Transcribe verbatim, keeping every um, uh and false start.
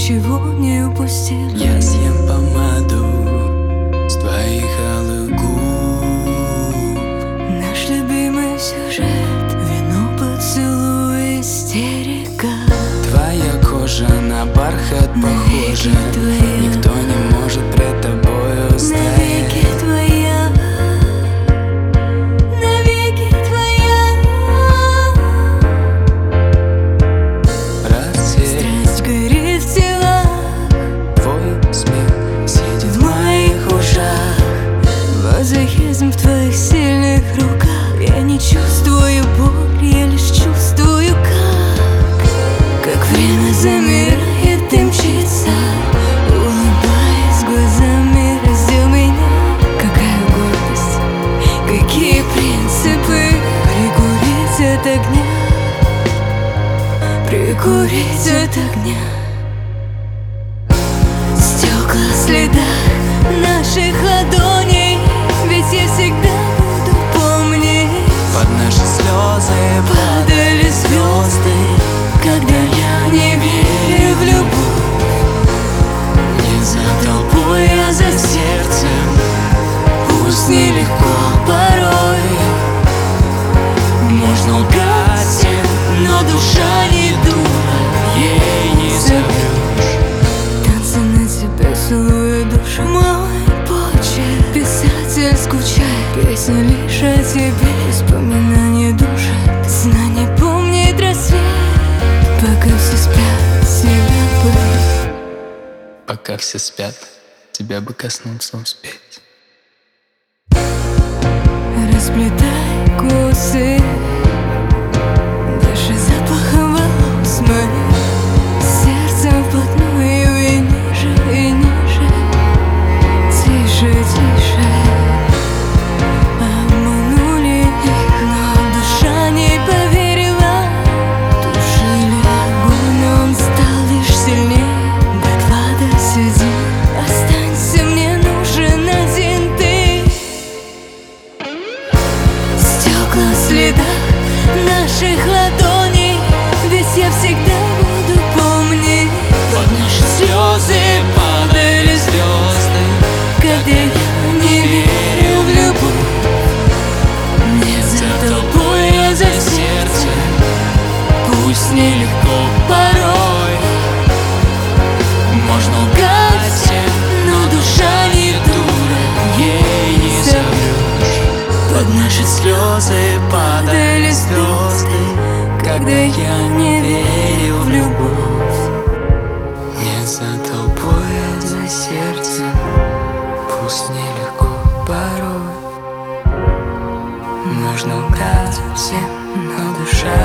ничего не упустил. Я съем помаду с твоих алых губ. Наш любимый сюжет, вино, поцелуй, истерика. Твоя кожа на бархат похожа. Никто не может пред тобой устоять. Навеки твоя, навеки твоя. Рассвет, Страсть горит в телах, твой смех сидит в моих ушах. Мазохизм в твоих сильных руках. Я не чувствую боль, я лишь чувствую как Как время замирает и мчится, улыбаясь глазами, раздел меня. Какая гордость, какие принципы. Прикурить от огня, прикурить от огня. Стекла в следах наших ладоней, ведь я всегда буду помнить. под наши слезы Падали звезды, когда я не верю в любовь. не за толпой, а за сердцем. Пусть нелегко порой, Можно лгать всем, но душа не дура, ей не соврешь. танцы на тебя целую душу. Мой почерк, писатель скучает, песня лишь о тебе. Воспоминания душат, знание помнит рассвет. Пока все спят, себя бы. Пока все спят, тебя бы коснуться успеть. Расплетай косы, дыши запахом волос моих. Сердцем вплотную и ниже, и ниже. Тише, тише. Обманули их, но душа не поверила. Тушили огонь, но он стал лишь сильнее. До клада сиди, останься, мне нужен один ты. Стекла в следах наших ладоней, ведь я всегда буду помнить. Под наши слезы падали звезды, Когда я не верю в любовь, не за толпой, а за сердцем. Пусть нелегко порой, можно лгать всем, Но душа не дура, ей не соврешь. Под наши слезы падали звезды, когда я не верю в любовь. не за толпой, а за сердцем. Пусть нелегко порой, можно лгать всем, но душа